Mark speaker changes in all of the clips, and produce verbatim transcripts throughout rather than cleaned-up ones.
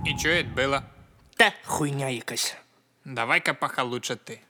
Speaker 1: І чого це було?
Speaker 2: Та хуйня якась.
Speaker 1: Давай-ка пока лучше ти.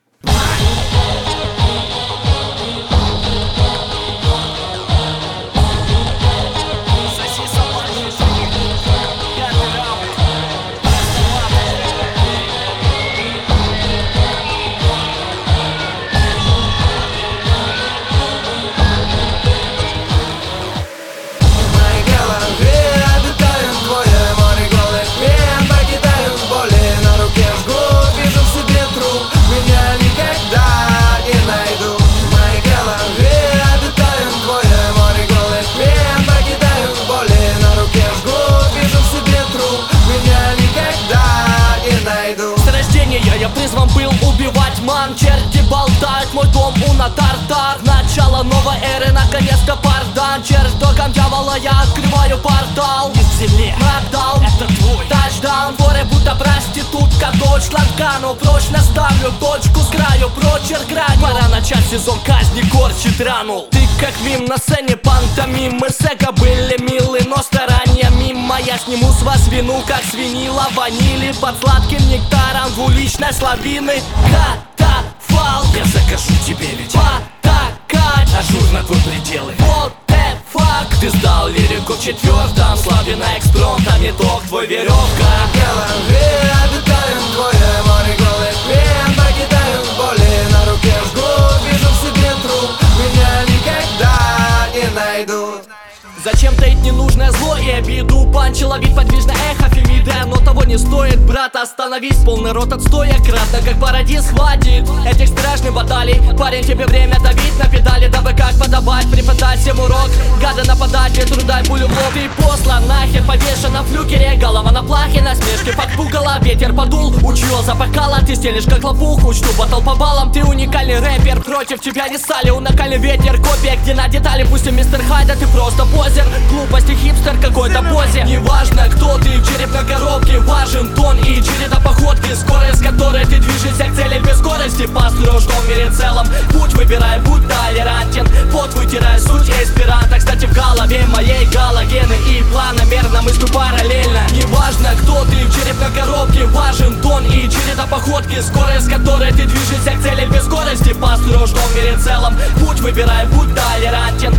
Speaker 2: Я призван был убивать ман. Черти болтают, мой дом уна тартар. Начало новой эры, наконец-то пардан. Чертогам дьявола я открываю портал. Из земли нокдаун, это твой тачдаун. Воры будто проститутка, дочь ланкану. Прочно ставлю точку с краю, прочер грань. Пора начать сезон казни, корчит рану. Ты как мим на сцене пантомимы. С эго были милы, но старания мимо. Я сниму с вас вину, как свинила ванили. Под сладким нектаром двуличной славины. Катафалк,
Speaker 3: я закажу тебе ведь
Speaker 2: потакать
Speaker 3: ажурно твой пределы.
Speaker 2: Вот the fuck.
Speaker 3: Ты сдал лирику в четвертом, слабина экспромтом, итог твой веревка.
Speaker 4: Голове обитаем твое море голых пен. Покидаем боли, на руке жгут. Вижу в себе труп, меня никогда не найдут.
Speaker 2: Зачем таить ненужное зло и обиду? Панчи ловить подвижное эхо Фемиды. Оно того не стоит, брат, остановись. Полный рот отстоя, кратно как парадис. Хватит этих страшных баталий. Парень, тебе время давить на педали, дабы как подобать, преподать всем урок. Гады нападать, ветру дай пулю в лоб. Ты послан нахер, повешен на флюгере. Голова на плахе, насмешки подпугала. Ветер подул, учуял запахала. Ты стелишь как лопух, учту батл по баллам. Ты уникальный рэпер, против тебя не стали. Уникальный ветер, копия, где на детали. Пусть и мистер Хайда, ты просто позер. Глупости хипстер какой-то позе. Неважно кто ты, череп на коробке. Важен тон и череда походки. Скорость, с которой ты движешься к цели без скорости. Построишь дом в мире целом. Путь выбирай, будь толерантен. Пот вытирай, суть эсперанто. Кстати, в голове моей галогены и планомерно мыслю параллельно. Неважно кто ты, череп на коробке. Важен тон и череда походки. Скорость, с которой ты движешься к цели без скорости. Построишь дом в мире целом. Путь выбирай, будь толерантен.